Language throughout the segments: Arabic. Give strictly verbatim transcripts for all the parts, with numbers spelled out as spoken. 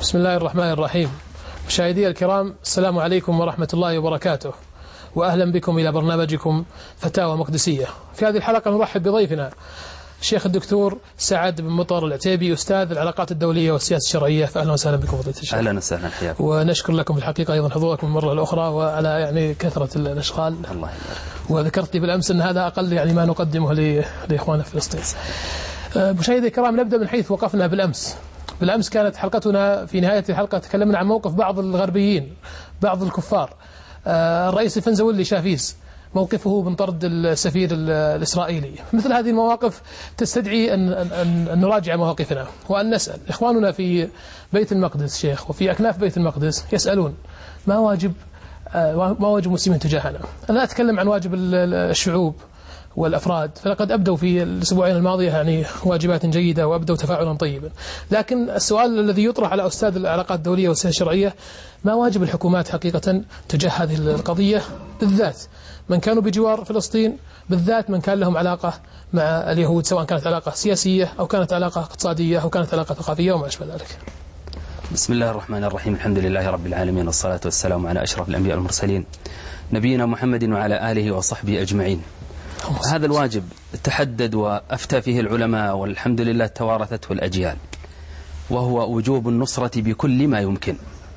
بسم الله الرحمن الرحيم. مشاهدي الكرام، السلام عليكم ورحمة الله وبركاته، وأهلا بكم إلى برنامجكم فتاوى مقدسية. في هذه الحلقة نرحب بضيفنا الشيخ الدكتور سعد بن مطر العتيبي، أستاذ العلاقات الدولية والسياسة الشرعية. فأهلا وسهلا بكم فضيلة الشيخ. أهلا وسهلا، حياكم. ونشكر لكم في الحقيقة أيضا حضوركم المرة الأخرى وعلى يعني كثرة الأشغال. الله يبارك. وذكرت لي بالأمس أن هذا أقل يعني ما نقدمه لإخواننا في فلسطين. مشاهدي الكرام، نبدأ من حيث وقفنا بالأمس. بالأمس كانت حلقتنا في نهاية الحلقة تكلمنا عن موقف بعض الغربيين، بعض الكفار. الرئيس الفنزويلي شافيز موقفه من طرد السفير الإسرائيلي. مثل هذه المواقف تستدعي أن, أن, أن نراجع مواقفنا وأن نسأل إخواننا في بيت المقدس شيخ وفي أكناف بيت المقدس، يسألون ما واجب ما واجب المسلمين تجاهنا. أنا لا أتكلم عن واجب الشعوب والأفراد، فلقد أبدوا في الأسبوعين الماضية يعني واجبات جيدة وأبدوا تفاعلا طيبا، لكن السؤال الذي يطرح على أستاذ العلاقات الدولية والسياسة الشرعية: ما واجب الحكومات حقيقة تجاه هذه القضية، بالذات من كانوا بجوار فلسطين، بالذات من كان لهم علاقة مع اليهود، سواء كانت علاقة سياسية أو كانت علاقة اقتصادية أو كانت علاقة ثقافية وما أشبه ذلك. بسم الله الرحمن الرحيم. الحمد لله رب العالمين، والصلاة والسلام على أشرف الأنبياء والمرسلين نبينا محمد وعلى آله وصحبه أجمعين. هذا الواجب تحدد وأفتى فيه العلماء، والحمد لله توارثته الأجيال، وهو وجوب النصرة بكل ما يمكن،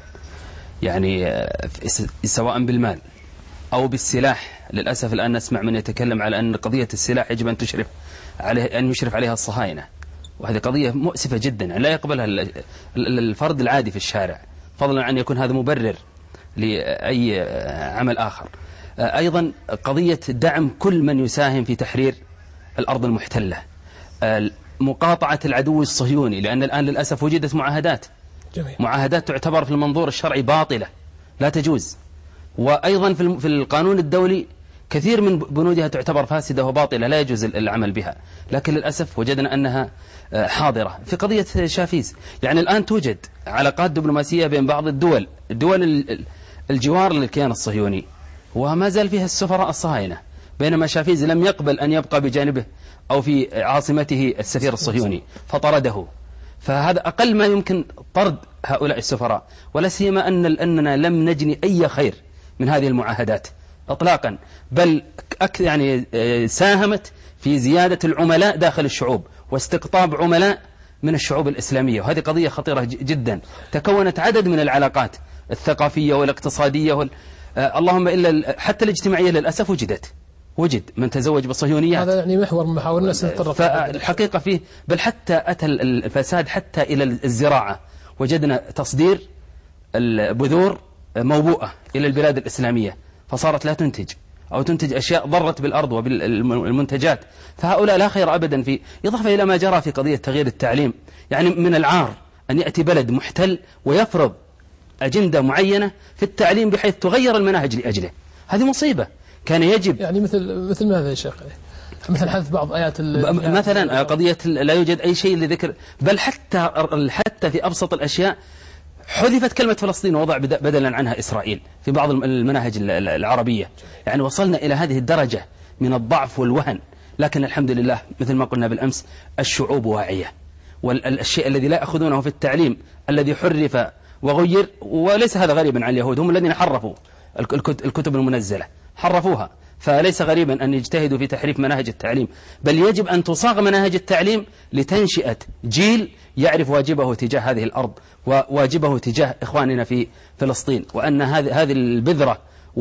يعني سواء بالمال أو بالسلاح. للأسف الآن نسمع من يتكلم على أن قضية السلاح يجب أن تشرف عليه أن يشرف عليها الصهاينة، وهذه قضية مؤسفة جدا، يعني لا يقبلها الفرد العادي في الشارع، فضلا عن يكون هذا مبرر لأي عمل آخر. أيضا قضية دعم كل من يساهم في تحرير الأرض المحتلة، مقاطعة العدو الصهيوني، لأن الآن للأسف وجدت معاهدات جميل. معاهدات تعتبر في المنظور الشرعي باطلة لا تجوز، وأيضا في القانون الدولي كثير من بنودها تعتبر فاسدة وباطلة لا يجوز العمل بها، لكن للأسف وجدنا أنها حاضرة. في قضية شافيز يعني الآن توجد علاقات دبلوماسية بين بعض الدول الدول الجوار للكيان الصهيوني، وما زال فيها السفراء الصهاينة، بينما شافيز لم يقبل أن يبقى بجانبه أو في عاصمته السفير الصهيوني فطرده. فهذا أقل ما يمكن طرد هؤلاء السفراء، ولا سيما أن أننا لم نجني أي خير من هذه المعاهدات إطلاقا، بل يعني ساهمت في زيادة العملاء داخل الشعوب واستقطاب عملاء من الشعوب الإسلامية، وهذه قضية خطيرة جدا. تكونت عدد من العلاقات الثقافية والاقتصادية وال... آه اللهم إلا حتى الاجتماعية للأسف وجدت وجد من تزوج بالصهيونيات. هذا يعني محور من محاورنا سنتطرق فالحقيقة فيه، بل حتى أتى الفساد حتى إلى الزراعة، وجدنا تصدير البذور موبوءة إلى البلاد الإسلامية، فصارت لا تنتج أو تنتج أشياء ضرت بالأرض وبالمنتجات. فهؤلاء لا خير أبدا في، إضافة إلى ما جرى في قضية تغيير التعليم. يعني من العار أن يأتي بلد محتل ويفرض أجندة معينة في التعليم بحيث تغير المناهج لأجله، هذه مصيبة. كان يجب يعني مثل مثل ماذا يا شيخ؟ مثل حذف بعض آيات مثلا قضية لا يوجد أي شيء لذكر، بل حتى حتى في أبسط الأشياء حذفت كلمة فلسطين ووضع بدلا عنها إسرائيل في بعض المناهج العربية. يعني وصلنا إلى هذه الدرجة من الضعف والوهن، لكن الحمد لله مثل ما قلنا بالأمس الشعوب واعية، والشيء الذي لا يأخذونه في التعليم الذي حرف وغير، وليس هذا غريبا عن اليهود، هم الذين حرفوا الكتب المنزلة حرفوها، فليس غريبا أن يجتهدوا في تحريف مناهج التعليم، بل يجب أن تصاغ مناهج التعليم لتنشئة جيل يعرف واجبه تجاه هذه الأرض وواجبه تجاه إخواننا في فلسطين، وأن هذه هذه البذرة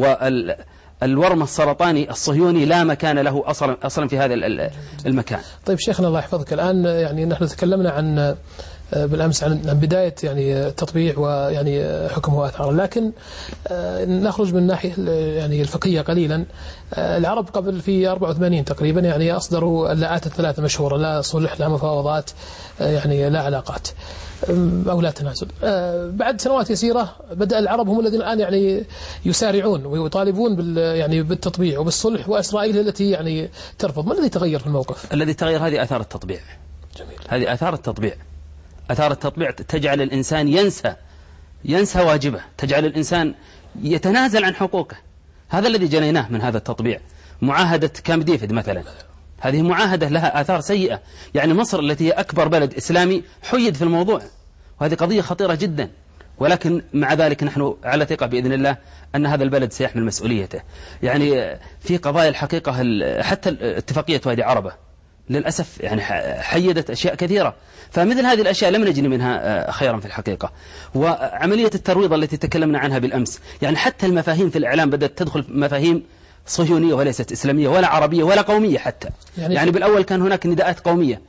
والورم السرطاني الصهيوني لا مكان له أصلا أصلا في هذا المكان. طيب شيخنا الله يحفظك، الآن يعني نحن تكلمنا عن بالأمس عن بداية يعني تطبيع ويعني حكم وآثار، لكن نخرج من ناحية يعني الفقهية قليلا. العرب قبل في أربعة وثمانين تقريبا يعني أصدروا اللاءات الثلاثة مشهورة: لا صلح، لا مفاوضات، يعني لا علاقات أو لا تنازل. بعد سنوات يسيرة بدأ العرب هم الذين الآن يعني يسارعون ويطالبون بال يعني بالتطبيع وبالصلح، وإسرائيل التي يعني ترفض. ما الذي تغير في الموقف؟ الذي تغير هذه آثار التطبيع. جميل. هذه آثار التطبيع. آثار التطبيع تجعل الإنسان ينسى ينسى واجبه، تجعل الإنسان يتنازل عن حقوقه. هذا الذي جنيناه من هذا التطبيع. معاهدة كامب ديفيد مثلا، هذه معاهدة لها آثار سيئة. يعني مصر التي هي أكبر بلد إسلامي حيد في الموضوع، وهذه قضية خطيرة جدا. ولكن مع ذلك نحن على ثقة بإذن الله أن هذا البلد سيحمل مسؤوليته. يعني في قضايا الحقيقة حتى اتفاقية وادي عربة للأسف يعني حيدت أشياء كثيرة، فمثل هذه الأشياء لم نجد منها خيرا في الحقيقة. وعملية الترويض التي تكلمنا عنها بالأمس، يعني حتى المفاهيم في الإعلام بدأت تدخل مفاهيم صهيونية وليست إسلامية ولا عربية ولا قومية حتى. يعني, يعني بالأول كان هناك نداءات قومية.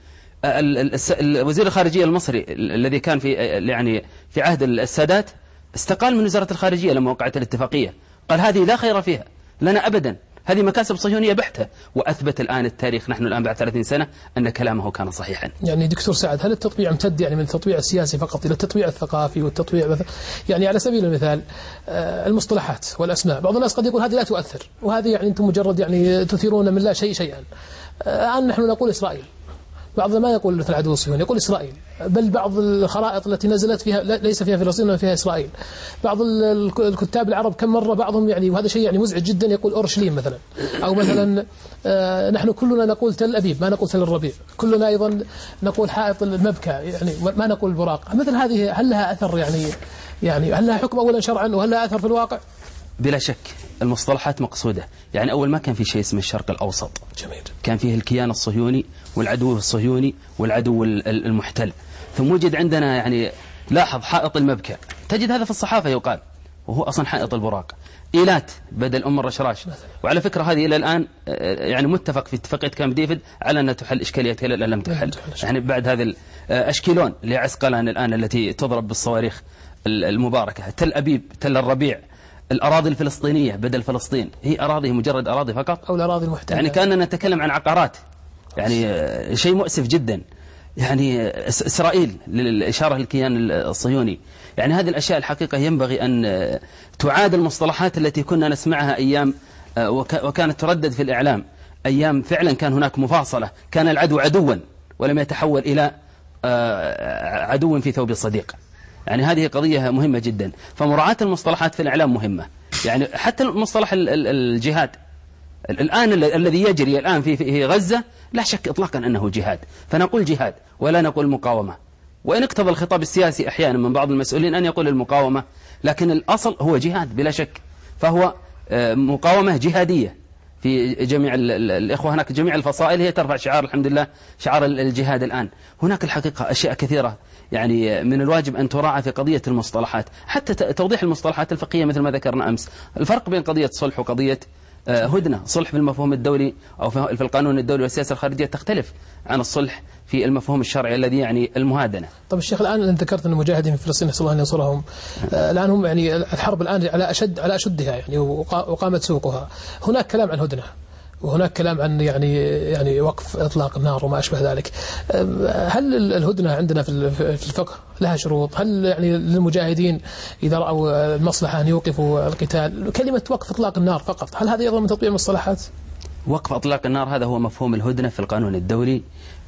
وزير الخارجية المصري الذي كان في يعني في عهد السادات استقال من وزارة الخارجية لما وقعت الاتفاقية، قال هذه لا خير فيها لنا أبدا، هذه مكاسب صهيونية بحتة. وأثبت الآن التاريخ نحن الآن بعد ثلاثين سنة أن كلامه كان صحيحا. يعني دكتور سعد، هل التطبيع امتد يعني من التطبيع السياسي فقط إلى التطبيع الثقافي والتطبيع مثلا؟ يعني على سبيل المثال المصطلحات والأسماء، بعض الناس قد يقول هذه لا تؤثر، وهذه يعني أنتم مجرد يعني تثيرون من لا شيء شيئا. الآن نحن نقول إسرائيل، بعضنا ما يقول مثل العدو الصهيوني، يقول إسرائيل، بل بعض الخرائط التي نزلت فيها ليس فيها فلسطين ولا فيها إسرائيل. بعض الكتاب العرب كم مرة بعضهم يعني، وهذا شيء يعني مزعج جدا، يقول أورشليم مثلا، أو مثلا آه نحن كلنا نقول تل أبيب ما نقول تل الربيع، كلنا أيضا نقول حائط المبكى يعني ما نقول البراق. مثل هذه هل لها أثر يعني يعني هل لها حكم أولا شرعا وهل لها أثر في الواقع؟ بلا شك المصطلحات مقصودة. يعني أول ما كان في شيء اسمه الشرق الأوسط، جميل. كان فيه الكيان الصهيوني والعدو الصهيوني والعدو المحتل، ثم وجد عندنا يعني لاحظ حائط المبكى، تجد هذا في الصحافة يقال، وهو أصلا حائط البراق. إيلات بدل أم الرشراش. وعلى فكرة هذه إلى الآن يعني متفق في اتفاقية كامب ديفيد على أن تحل إشكاليتها، إلى الآن لم تحل. يعني بعد هذه أشكيلون لعسقلان الآن التي تضرب بالصواريخ المباركة، تل أبيب، تل الربيع، الأراضي الفلسطينية بدل فلسطين، هي أراضي مجرد أراضي فقط، أو الأراضي المحتلة. يعني كأننا نتكلم عن عقارات، يعني شيء مؤسف جدا. يعني إسرائيل للإشارة للكيان الصهيوني. يعني هذه الأشياء الحقيقة ينبغي أن تعاد المصطلحات التي كنا نسمعها أيام وكانت تردد في الإعلام، أيام فعلا كان هناك مفاصلة، كان العدو عدوا ولم يتحول إلى عدو في ثوب الصديق. يعني هذه قضية مهمة جدا، فمراعاة المصطلحات في الإعلام مهمة. يعني حتى مصطلح الجهاد الآن الذي يجري الآن في غزة لا شك إطلاقا أنه جهاد، فنقول جهاد ولا نقول مقاومة، وإن اقتضى الخطاب السياسي أحيانا من بعض المسؤولين أن يقول المقاومة، لكن الأصل هو جهاد بلا شك، فهو مقاومة جهادية في جميع الإخوة هناك، جميع الفصائل هي ترفع شعار الحمد لله شعار الجهاد. الآن هناك الحقيقة أشياء كثيرة يعني من الواجب أن تراعى في قضية المصطلحات، حتى توضيح المصطلحات الفقهية مثل ما ذكرنا أمس. الفرق بين قضية صلح وقضية هدنة، صلح في المفهوم الدولي أو في القانون الدولي والسياسة الخارجية تختلف عن الصلح في المفهوم الشرعي الذي يعني المهادنة. طب الشيخ، الآن أنت ذكرت أن المجاهدين في فلسطين نسأل الله أن ينصرهم، الآن هم يعني الحرب الآن على أشد على أشدها يعني وقامت سوقها، هناك كلام عن هدنة وهناك كلام عن يعني يعني وقف إطلاق النار وما أشبه ذلك. هل الهدنة عندنا في الفقه لها شروط؟ هل يعني للمجاهدين إذا رأوا المصلحة أن يوقفوا القتال كلمة وقف إطلاق النار فقط، هل هذا أيضا من تطبيق المصطلحات؟ وقف إطلاق النار هذا هو مفهوم الهدنة في القانون الدولي،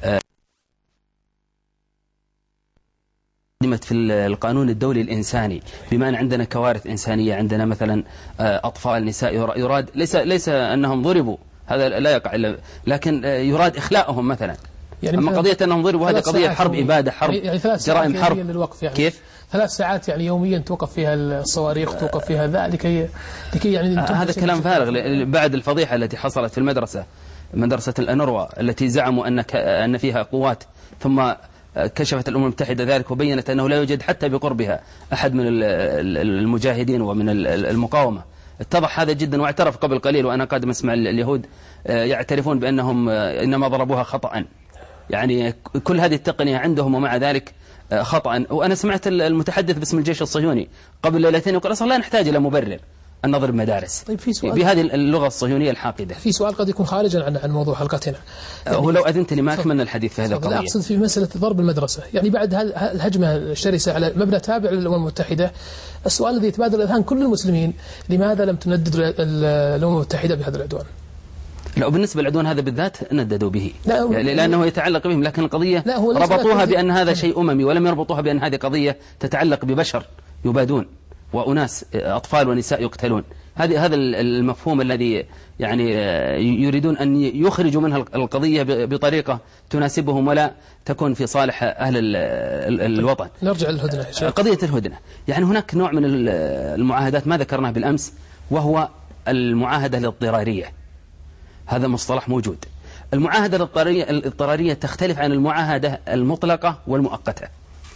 في القانون الدولي الإنساني، بما أن عندنا كوارث إنسانية، عندنا مثلا أطفال نساء يراد ليس ليس أنهم ضربوا، هذا لا يقع إلا، لكن يراد إخلاؤهم مثلا. يعني أما قضية أنهم ضربوا هذه قضية حرب إبادة، حرب يعني جرائم حرب. يعني كيف؟ ثلاث ساعات يعني يوميا توقف فيها الصواريخ، توقف فيها ذا لكي لكي يعني هذا كلام فارغ. بعد الفضيحة التي حصلت في المدرسة، مدرسة الأنوروا التي زعموا أن أن فيها قوات، ثم كشفت الأمم المتحدة ذلك وبينت أنه لا يوجد حتى بقربها أحد من المجاهدين ومن المقاومة. اتضح هذا جدا، واعترف قبل قليل وأنا قادم أسمع اليهود يعترفون بأنهم إنما ضربوها خطأ. يعني كل هذه التقنية عندهم ومع ذلك خطأ. وأنا سمعت المتحدث باسم الجيش الصهيوني قبل ليلتين يقول أصلا لا نحتاج إلى مبرر أن نضرب مدارس. طيب في سؤال بهذه اللغة الصهيونية الحاقدة. في سؤال قد يكون خارجا عن عن موضوع حلقتنا. يعني هو لو أذنت لي ما أكملنا الحديث في هذه القضية. أقصد في مسألة ضرب المدرسة، يعني بعد الهجمة الشرسة على مبنى تابع للأمم المتحدة، السؤال الذي يتبادل أذهان كل المسلمين، لماذا لم تندد الأمم المتحدة بهذا العدوان؟ لا، وبالنسبة للعدوان هذا بالذات نددوا به، يعني لأنه يتعلق بهم، لكن القضية ربطوها بأن هذا شيء أممي ولم يربطوها بأن هذه قضية تتعلق ببشر يبادون وأناس أطفال ونساء يقتلون. هذه هذا المفهوم الذي يعني يريدون أن يخرجوا منها القضية بطريقة تناسبهم ولا تكون في صالح أهل الوطن. نرجع للهدنة. قضية الهدنة، يعني هناك نوع من المعاهدات ما ذكرناه بالأمس، وهو المعاهدة الاضطرارية. هذا مصطلح موجود. المعاهدة الاضطرارية تختلف عن المعاهدة المطلقة والمؤقتة.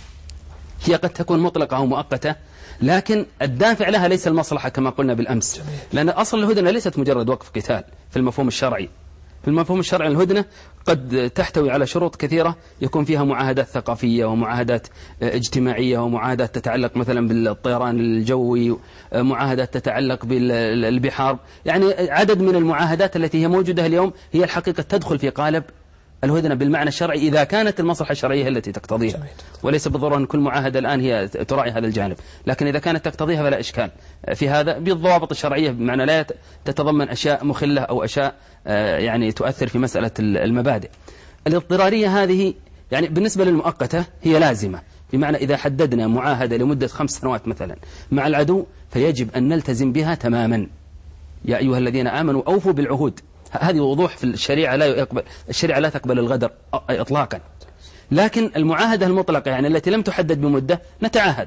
هي قد تكون مطلقة أو مؤقتة، لكن الدافع لها ليس المصلحة كما قلنا بالأمس. لأن أصل الهدنة ليست مجرد وقف قتال في المفهوم الشرعي. في المفهوم الشرعي الهدنة قد تحتوي على شروط كثيرة يكون فيها معاهدات ثقافية ومعاهدات اجتماعية ومعاهدات تتعلق مثلا بالطيران الجوي، معاهدات تتعلق بالبحار، يعني عدد من المعاهدات التي هي موجودة اليوم هي الحقيقة تدخل في قالب الهدنة بالمعنى الشرعي إذا كانت المصلحة الشرعية التي تقتضيها، وليس بالضرورة أن كل معاهدة الآن هي تراعي هذا الجانب، لكن إذا كانت تقتضيها فلا إشكال في هذا بالضوابط الشرعية، بمعنى لا تتضمن أشياء مخلة أو أشياء يعني تؤثر في مسألة المبادئ. الاضطرارية هذه يعني بالنسبة للمؤقتة هي لازمة، بمعنى إذا حددنا معاهدة لمدة خمس سنوات مثلا مع العدو فيجب أن نلتزم بها تماما. يا أيها الذين آمنوا أوفوا بالعهود. هذه وضوح في الشريعة، لا يقبل الشريعة لا تقبل الغدر إطلاقا. لكن المعاهدة المطلقة يعني التي لم تحدد بمدة نتعاهد،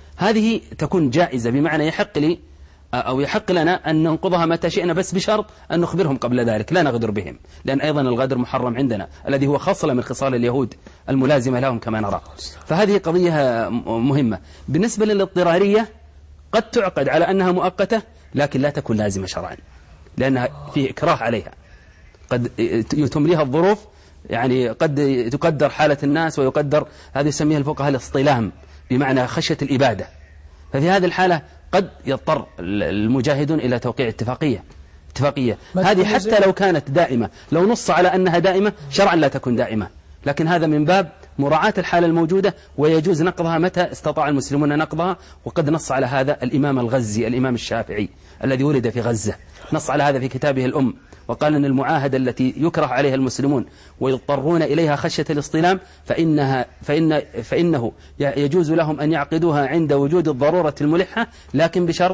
هذه تكون جائزة، بمعنى يحق لي أو يحق لنا أن ننقضها متى شئنا، بس بشرط أن نخبرهم قبل ذلك، لا نغدر بهم، لأن أيضا الغدر محرم عندنا الذي هو خصلة من خصال اليهود الملازمة لهم كما نرى. فهذه قضية مهمة. بالنسبة للاضطرارية قد تعقد على أنها مؤقتة لكن لا تكون لازمة شرعا، لأنها فيه إكراه عليها، قد تمليها الظروف، يعني قد تقدر حالة الناس ويقدر، هذا يسميها الفقهاء الاصطلام، بمعنى خشية الإبادة. ففي هذه الحالة قد يضطر المجاهدون إلى توقيع اتفاقية اتفاقية هذه حتى لو كانت دائمة، لو نص على أنها دائمة شرعا لا تكون دائمة، لكن هذا من باب مراعاة الحالة الموجودة، ويجوز نقضها متى استطاع المسلمون نقضها. وقد نص على هذا الإمام الغزي الإمام الشافعي الذي ولد في غزة، نص على هذا في كتابه الأم، وقال أن المعاهدة التي يكره عليها المسلمون ويضطرون إليها خشية الاصطلام فإنها فإن فإنه يجوز لهم أن يعقدوها عند وجود الضرورة الملحة، لكن بشرط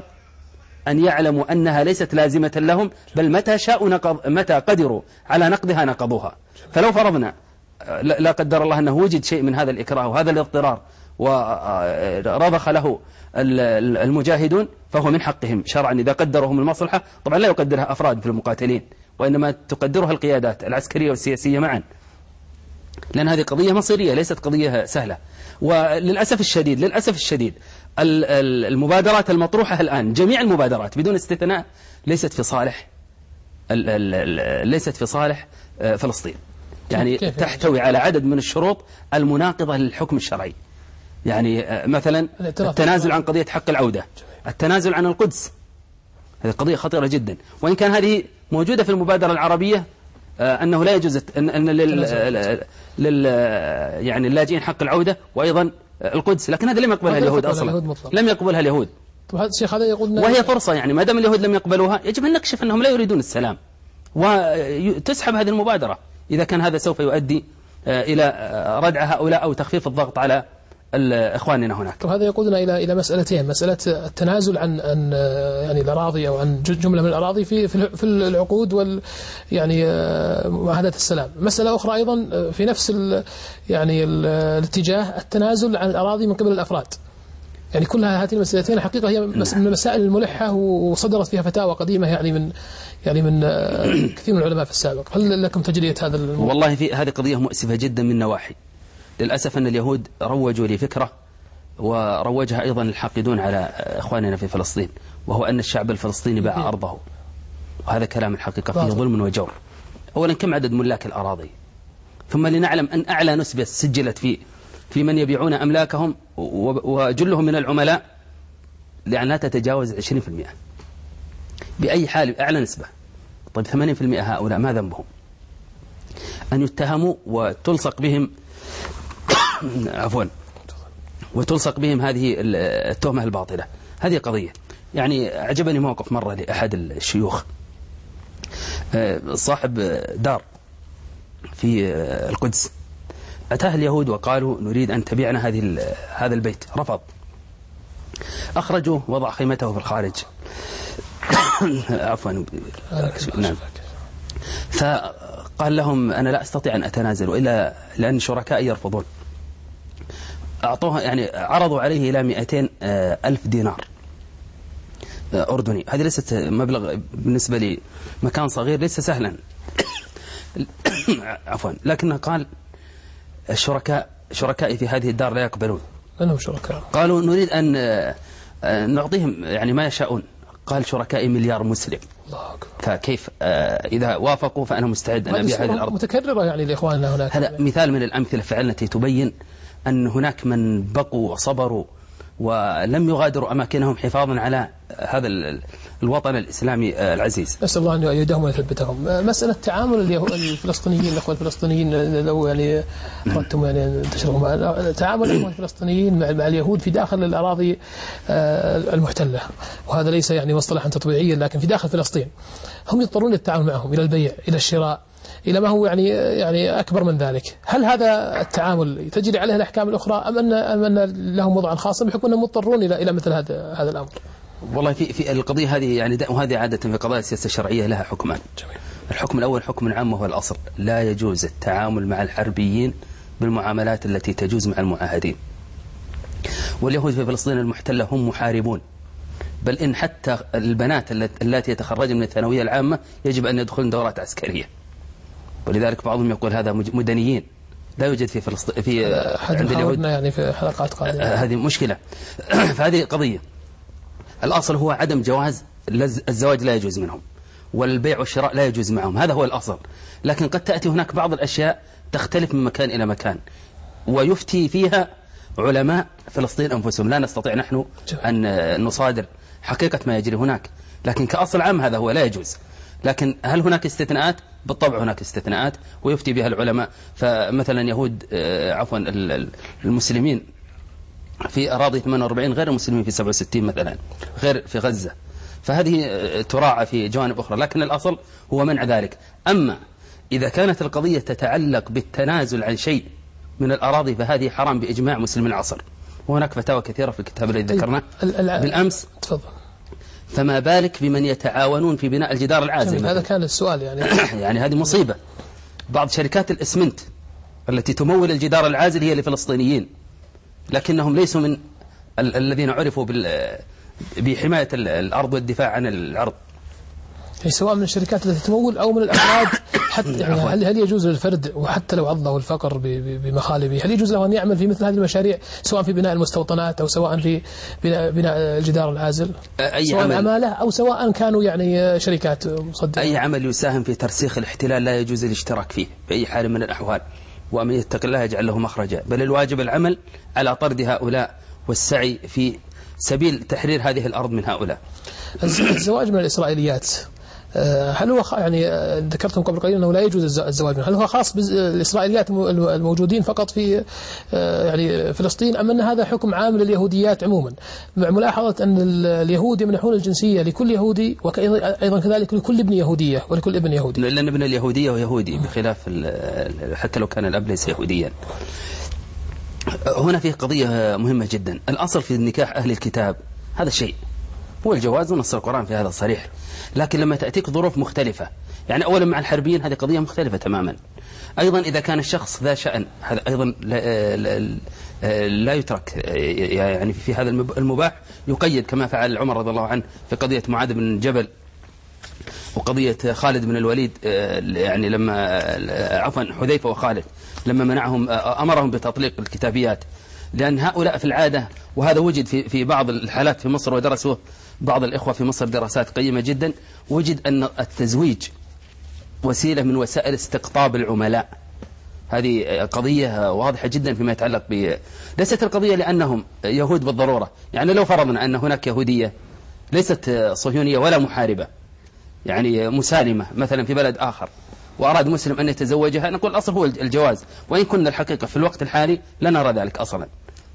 أن يعلموا أنها ليست لازمة لهم، بل متى شاءوا نقض متى قدروا على نقضها نقضوها. فلو فرضنا لا قدر الله أنه وجد شيء من هذا الإكراه وهذا الاضطرار ورضخ له المجاهدون فهو من حقهم شرعا إذا قدرهم المصلحة. طبعا لا يقدرها أفراد في المقاتلين، وإنما تقدرها القيادات العسكرية والسياسية معا، لأن هذه قضية مصيرية ليست قضية سهلة. وللأسف الشديد للأسف الشديد المبادرات المطروحة الآن، جميع المبادرات بدون استثناء ليست في صالح ليست في صالح فلسطين، يعني تحتوي على عدد من الشروط المناقضة للحكم الشرعي. يعني مثلا التنازل عن قضية حق العودة، التنازل عن القدس، هذه قضية خطيرة جدا، وإن كان هذه موجودة في المبادرة العربية أنه لا يجوز أن لل, لل يعني اللاجئين حق العودة وأيضا القدس، لكن هذا لم يقبلها اليهود أصلا، لم يقبلها اليهود. الشيخ هذا يقول وهي فرصة، يعني ما دام اليهود لم يقبلوها يجب أن نكشف أنهم لا يريدون السلام وتسحب هذه المبادرة إذا كان هذا سوف يؤدي إلى ردع هؤلاء أو تخفيف الضغط على إخواننا هناك. وهذا يقودنا إلى إلى مسألتين، مسألة التنازل عن عن يعني الأراضي أو عن جملة من الأراضي في في العقود وال يعني معاهدة السلام. مسألة أخرى أيضا في نفس ال يعني الاتجاه، التنازل عن الأراضي من قبل الأفراد. يعني كلها هذه المسألتين حقيقة هي من المسائل الملحة، وصدرت فيها فتاوى قديمة يعني من يعني من كثير من العلماء في السابق. هل لكم تجرية هذا الموضوع؟ والله في هذه قضية مؤسفة جدا من نواحي. للأسف أن اليهود روجوا لي فكرة وروجها أيضا الحاقدون على إخواننا في فلسطين، وهو أن الشعب الفلسطيني باع أرضه، وهذا كلام الحقيقة فيه ظلم وجور. أولا كم عدد ملاك الأراضي؟ ثم لنعلم أن أعلى نسبة سجلت في في من يبيعون أملاكهم وجلهم من العملاء يعني لا تتجاوز عشرين بالمئة بأي حال، أعلى نسبة. طيب ثمانين بالمئة هؤلاء ما ذنبهم أن يتهموا وتلصق بهم عفوا وتلصق بهم هذه التهمة الباطلة؟ هذه قضية. يعني أعجبني موقف مرة لأحد الشيوخ صاحب دار في القدس، أتاه اليهود وقالوا نريد أن تبيعنا هذه هذا البيت، رفض، أخرجوا وضع خيمته في الخارج عفوا نعم. فقال لهم أنا لا أستطيع أن أتنازل إلا لأن شركائي يرفضون. أعطوها يعني عرضوا عليه إلى مئتين ألف دينار أردني. هذه ليست مبلغ بالنسبة لي مكان صغير، ليس سهلا عفوا. لكنه قال الشركاء شركائي في هذه الدار لا يقبلون. من هم شركاء؟ قالوا نريد أن نعطيهم يعني ما يشاءون. قال شركائي مليار مسلم. الله أكبر. فكيف إذا وافقوا فأنا مستعد أن أبيع هذه الأرض. متكررة يعني لإخواننا هناك. هذا مثال من الأمثلة فعلا التي تبين أن هناك من بقوا وصبروا ولم يغادروا أماكنهم حفاظا على هذا الوطن الإسلامي العزيز. نسأل الله أن يؤيدهم ويثبتهم. مسألة تعامل الفلسطينيين الأخوة الفلسطينيين لو يعني أردتم يعني تشرحوا تعامل الأخوة الفلسطينيين مع اليهود في داخل الأراضي المحتلة، وهذا ليس يعني مصطلحا تطبيعيا لكن في داخل فلسطين هم يضطرون للتعامل معهم إلى البيع إلى الشراء إلى ما هو يعني يعني أكبر من ذلك. هل هذا التعامل تجري عليه الأحكام الأخرى أم أن أم أن لهم وضعا خاصا بحكم أنهم مضطرون إلى إلى مثل هذا هذا الأمر؟ والله في في القضية هذه يعني وهذه عادة في قضايا السياسة الشرعية لها حكمان. جميل. الحكم الأول حكم عام وهو الأصل، لا يجوز التعامل مع الحربيين بالمعاملات التي تجوز مع المعاهدين. واليهود في فلسطين المحتلة هم محاربون، بل إن حتى البنات التي يتخرجن من الثانوية العامة يجب أن يدخلن دورات عسكرية، ولذلك بعضهم يقول هذا مدنيين. لا يوجد في فلسطين في عند اليهود يعني في حلقات قادمة. هذه مشكلة. فهذه قضية. الأصل هو عدم جواز الزواج، لا يجوز منهم، والبيع والشراء لا يجوز معهم، هذا هو الأصل. لكن قد تأتي هناك بعض الأشياء تختلف من مكان إلى مكان ويفتي فيها علماء فلسطين أنفسهم، لا نستطيع نحن أن نصادر حقيقة ما يجري هناك، لكن كأصل عام هذا هو لا يجوز. لكن هل هناك استثناءات؟ بالطبع هناك استثناءات ويفتي بها العلماء. فمثلا يهود عفوا المسلمين في أراضي ثمانية وأربعين غير المسلمين في سبعة وستين مثلا، غير في غزة، فهذه تراعى في جوانب أخرى، لكن الأصل هو منع ذلك. أما إذا كانت القضية تتعلق بالتنازل عن شيء من الأراضي فهذه حرام بإجماع مسلمين العصر، وهناك فتاوى كثيرة في الكتاب الذي ذكرناه بالأمس. تفضل. فما بالك بمن يتعاونون في بناء الجدار العازل؟ هذا كان السؤال يعني. يعني هذه مصيبة. بعض شركات الإسمنت التي تمول الجدار العازل هي لفلسطينيين، لكنهم ليسوا من ال الذين عرفوا بحماية الأرض والدفاع عن الأرض. سواء من الشركات التي تمول أو من الأفراد حتى يعني هل هل يجوز للفرد وحتى لو عضه الفقر بمخالبه هل يجوز له أن يعمل في مثل هذه المشاريع سواء في بناء المستوطنات أو سواء في بناء, بناء الجدار العازل، أي سواء عمل عمالة أو سواء كانوا يعني شركات مصدرة؟ أي عمل يساهم في ترسيخ الاحتلال لا يجوز الاشتراك فيه بأي حال من الأحوال، ومن يتق الله يجعل له مخرجا، بل الواجب العمل على طرد هؤلاء والسعي في سبيل تحرير هذه الأرض من هؤلاء. الزواج من الإسرائيليات هل هو يعني ذكرتم قبل قليل أنه لا يجوز الزواج منه، هل هو خاص بالإسرائيليات الموجودين فقط في يعني فلسطين أم أن هذا حكم عام لليهوديات عموما، مع ملاحظة أن اليهود يمنحون الجنسية لكل يهودي وأيضا كذلك لكل ابن يهودية ولكل ابن يهودي، لأن ابن اليهودية ويهودي بخلاف حتى لو كان الأب ليس يهوديا. هنا في قضية مهمة جدا. الأصل في النكاح أهل الكتاب هذا الشيء هو الجواز، ونص القرآن في هذا صريح. لكن لما تأتيك ظروف مختلفة، يعني أولا مع الحربيين هذه قضية مختلفة تماما. أيضا إذا كان الشخص ذا شأن هذا أيضا لا, لا, لا يترك، يعني في هذا المباح يقيد كما فعل عمر رضي الله عنه في قضية معاذ بن جبل وقضية خالد بن الوليد، يعني لما عفوا حذيفة وخالد لما منعهم أمرهم بتطليق الكتابيات، لأن هؤلاء في العادة، وهذا وجد في في بعض الحالات في مصر ودرسوه بعض الإخوة في مصر دراسات قيمة جدا، وجد أن التزويج وسيلة من وسائل استقطاب العملاء. هذه قضية واضحة جدا فيما يتعلق ب ليست القضية لأنهم يهود بالضرورة، يعني لو فرضنا أن هناك يهودية ليست صهيونية ولا محاربة، يعني مسالمة مثلا في بلد آخر وأراد مسلم أن يتزوجها، نقول الأصل هو الجواز، وإن كنا الحقيقة في الوقت الحالي لا نرى ذلك أصلا،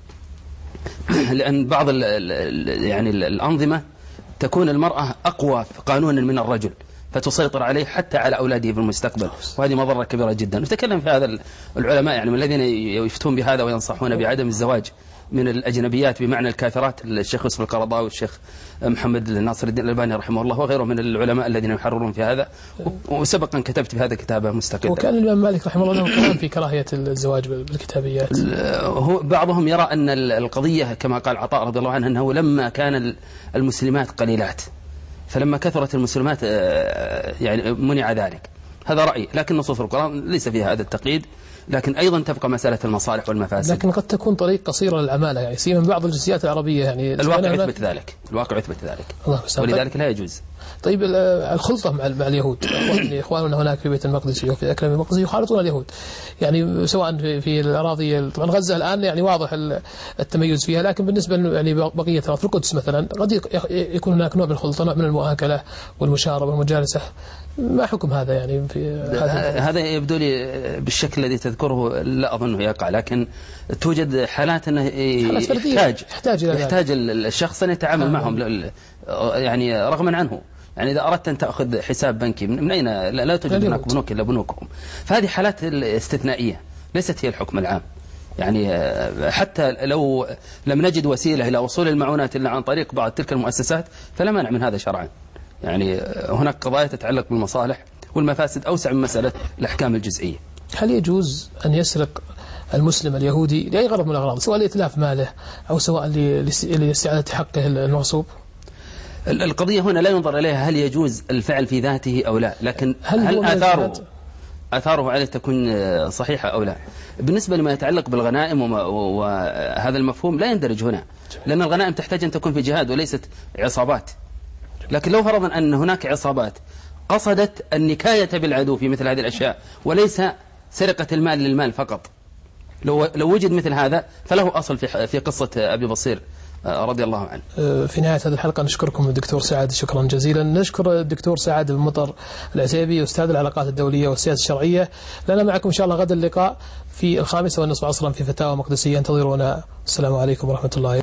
لأن بعض ال ال يعني الأنظمة تكون المرأة أقوى قانونا من الرجل فتسيطر عليه حتى على أولاده في المستقبل، وهذه مضرة كبيرة جدا. نتكلم في هذا العلماء يعني من الذين يفتون بهذا وينصحون بعدم الزواج من الأجنبيات بمعنى الكافرات، الشيخ يوسف القرضاوي والشيخ محمد ناصر الدين الألباني رحمه الله وغيره من العلماء الذين يحررون في هذا، وسبقا كتبت في هذا كتابة مستقلة. وكان الإمام مالك رحمه الله له كلام في كراهية الزواج بالكتابيات. هو بعضهم يرى أن القضية كما قال عطاء رضي الله عنه أنه لما كان المسلمات قليلات فلما كثرت المسلمات يعني منع ذلك. هذا رأي، لكن نصوص القرآن ليس فيها هذا التقييد، لكن أيضا تبقى مسألة المصالح والمفاسد. لكن قد تكون طريق قصيرة للعمالة، يعني سيما من بعض الجنسيات العربية يعني الواقع يثبت ذلك، الواقع يثبت ذلك، ولذلك لا يجوز. طيب الخلطة مع مع اليهود، إخواننا هناك في بيت المقدس وفي أكرم المقدس يخالطون اليهود، يعني سواء في في الأراضي، طبعا غزة الآن يعني واضح التميز فيها، لكن بالنسبة يعني بقية في القدس مثلا قد يكون هناك نوع من الخلطة، نوع من المؤاكلة والمشاربة والمجالسة. ما حكم هذا يعني في هذا؟ يبدو لي بالشكل الذي تذكره لا أظنه يقع، لكن توجد حالات أنه يحتاج يحتاج, يحتاج الشخص أن يتعامل معهم يعني رغما عنه. يعني إذا أردت أن تأخذ حساب بنكي من أين؟ لا, لا توجد هناك بنوك إلا بنوكهم. فهذه حالات استثنائية ليست هي الحكم العام. يعني حتى لو لم نجد وسيلة إلى وصول المعونات إلا عن طريق بعض تلك المؤسسات فلا مانع من هذا شرعا. يعني هناك قضايا تتعلق بالمصالح والمفاسد أوسع من مسألة الأحكام الجزئية. هل يجوز أن يسرق المسلم اليهودي لأي غرض من الأغراض، سواء لإتلاف ماله أو سواء لاستعادة حقه المغصوب؟ القضية هنا لا ينظر إليها هل يجوز الفعل في ذاته أو لا، لكن هل, هل آثاره آثاره عليه تكون صحيحة أو لا. بالنسبة لما يتعلق بالغنائم وهذا المفهوم لا يندرج هنا، لأن الغنائم تحتاج أن تكون في جهاد وليست عصابات. لكن لو فرضنا أن هناك عصابات قصدت النكاية بالعدو في مثل هذه الأشياء وليس سرقة المال للمال فقط، لو لو وجد مثل هذا فله أصل في في قصة أبي بصير رضي الله عنه. في نهاية هذه الحلقة نشكركم الدكتور سعد شكرا جزيلا. نشكر الدكتور سعد بن مطر العتيبي أستاذ العلاقات الدولية والسياسة الشرعية. لنا معكم إن شاء الله غدا اللقاء في الخامسة والنصف عصرا في فتاوى مقدسية، انتظرونا. السلام عليكم ورحمة الله.